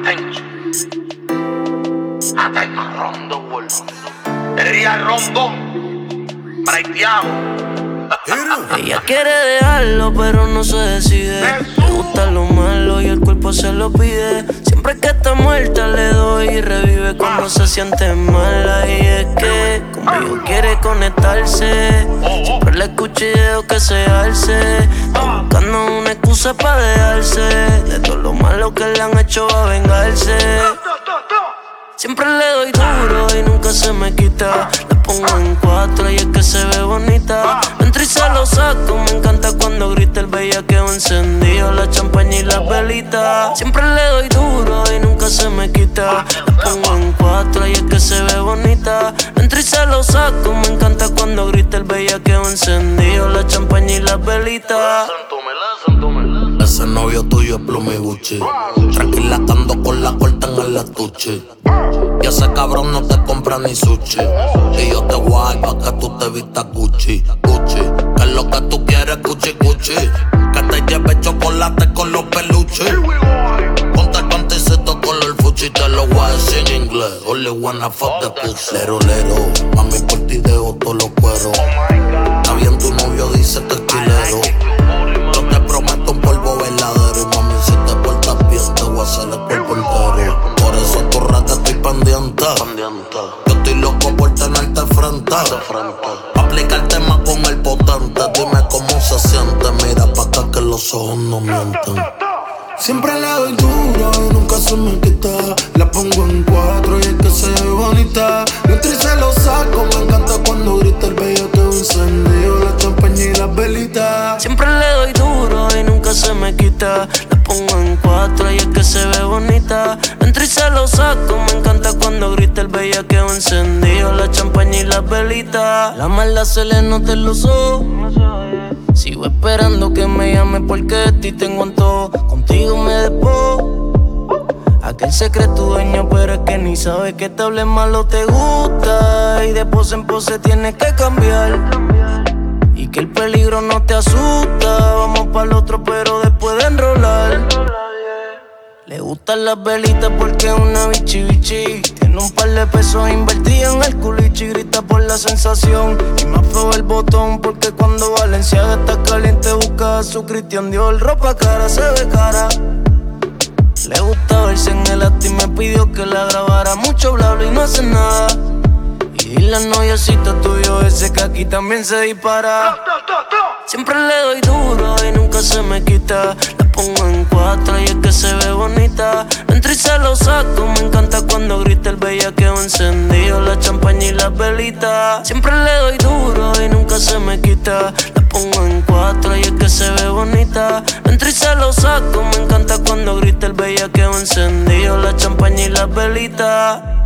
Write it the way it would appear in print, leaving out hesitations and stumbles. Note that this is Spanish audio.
Attention. Attention. Rondo World. Sería Rondo. Braiteado. Ella quiere dejarlo, pero no se decide. Le gusta lo malo y el cuerpo se lo pide. Siempre que está muerta le doy y revive cuando se siente mala. Y es que conmigo quiere conectarse. Siempre le escucho y dejo que se alce. Está buscando una excusa para dejarse. De todo lo malo que le han hecho va a vengarse. Siempre le doy duro y nunca se me quita. Le pongo en 4 y es que se ve bonita. Entro y se lo saco, me encanta cuando grita el bellaqueo encendido, la champaña y las velitas. Siempre le doy duro y nunca se me quita. Le pongo en 4 y es que se ve bonita. Entro y se lo saco, me encanta cuando grita el bellaqueo encendido, la champaña y las velitas. Ese novio tuyo es Plumi Gucci. Tranquila que ando con la corta en el estuche. Y ese cabrón no te compra ni sushi. Y yo te voy pa' que tú te vistas Gucci, Gucci. Que es lo que tú quieres, Gucci, Gucci. Que te lleve chocolate con los peluches. Ponte el panticito color fuchi. Te lo voy a decir en inglés. Only wanna fuck the pussy. Lero, lero, mami por ti dejo todos los cueros. Está bien, tu novio dice que es quilero. Yo te prometo un polvo verdadero. Y mami, si te portas bien, te voy a hacer el cuerpo entero. Por eso tu rata estoy pendiente. Yo estoy loco por tenerte frente. Pa' aplicarte más con el potente. Dime cómo se siente. Mira pa' acá que los ojos no mienten. Siempre le doy duro y nunca se me quita. La pongo en 4 y es que se ve bonita. Entro y se lo saco, me encanta cuando grita el bellaqueo encendido, la champaña y las velitas. Siempre le doy duro y nunca se me quita. La pongo en 4 y es que se ve bonita. Entro y se lo saco, me encanta cuando grita el bellaqueo encendido, la champaña y las velitas. La maldad se le nota en los ojos. Sigo esperando que me llame porque de ti tengo en todo. Contigo me despojo. Aquel se cree tu dueño, pero es que ni sabe que te hable malo te gusta. Y de pose en pose tienes que cambiar. Y que el peligro no te asusta. Vamos pa'l otro, pero después de enrolar. Le gustan las velitas porque es una bichi bichi. Tiene un par de pesos invertidos en el culichi. Grita por la sensación y me afro el botón. Porque cuando Valenciaga está caliente busca a su Christian Dior. Ropa cara, se ve cara. Le gusta verse en el acto y me pidió que la grabara. Mucho bla bla y no hace nada. Y dile al noviecito tuyo ese que aquí también se dispara. Siempre le doy duro y nunca se me quita. La pongo en 4 y es que se ve bonita. Entro y se lo saco, me encanta cuando grita el bellaqueo encendido, la champaña y las velitas. Siempre le doy duro y nunca se me quita. La pongo en 4 y es que se ve bonita. Entro y se lo saco, me encanta cuando grita el bellaqueo encendido, la champaña y las velitas.